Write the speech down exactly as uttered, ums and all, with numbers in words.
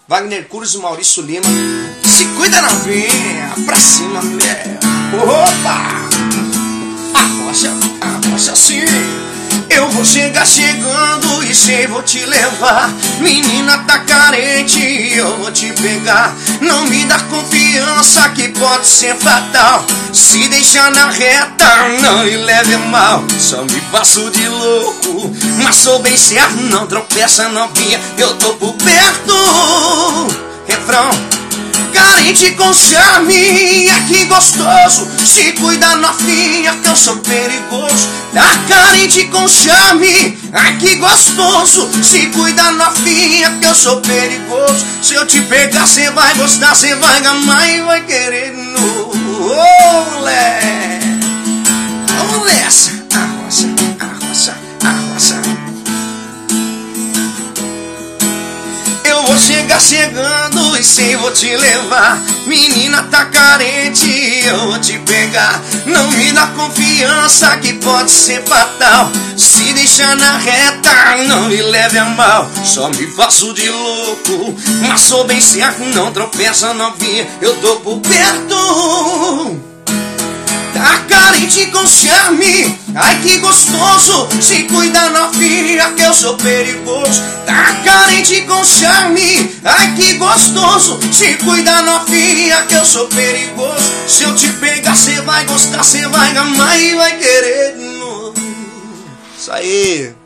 Wagner Cruz e Maurício Lima. Se cuida, novinha, pra cima, mulher. Opa! Arrocha, arrocha sim. Eu vou chegar chegando e sei vou te levar. Menina tá carente, eu vou te pegar. Não me dá confiança que pode ser fatal. Se deixar na reta, não me leve mal. Só me faço de louco, mas sou bem certo. Não tropeça novinha, eu tô por perto. Refrão. Carente com charme, ai que gostoso. Se cuida novinha que eu sou perigoso. Tá carente com charme, ai que gostoso. Se cuida novinha que eu sou perigoso. Se eu te pegar cê vai gostar, cê vai gamar e vai querer de novo. Ô mulher, vamos nessa. Arroça, arroça, arroça. Eu vou chegar chegando e sei vou te levar. Menina tá carente, eu vou te pegar. Não me dá confiança que pode ser fatal. Se deixar na reta, não me leve a mal. Só me faço de louco, mas sou bem certo. Não tropeça novinha, eu tô por perto. Tá carente com charme, ai que gostoso. Se cuida novinha que eu sou perigoso. Tá carente com charme, ai que gostoso. Se cuida novinha que eu sou perigoso. Se eu te pegar cê vai gostar, cê vai gamar e vai querer de novo. Isso aí.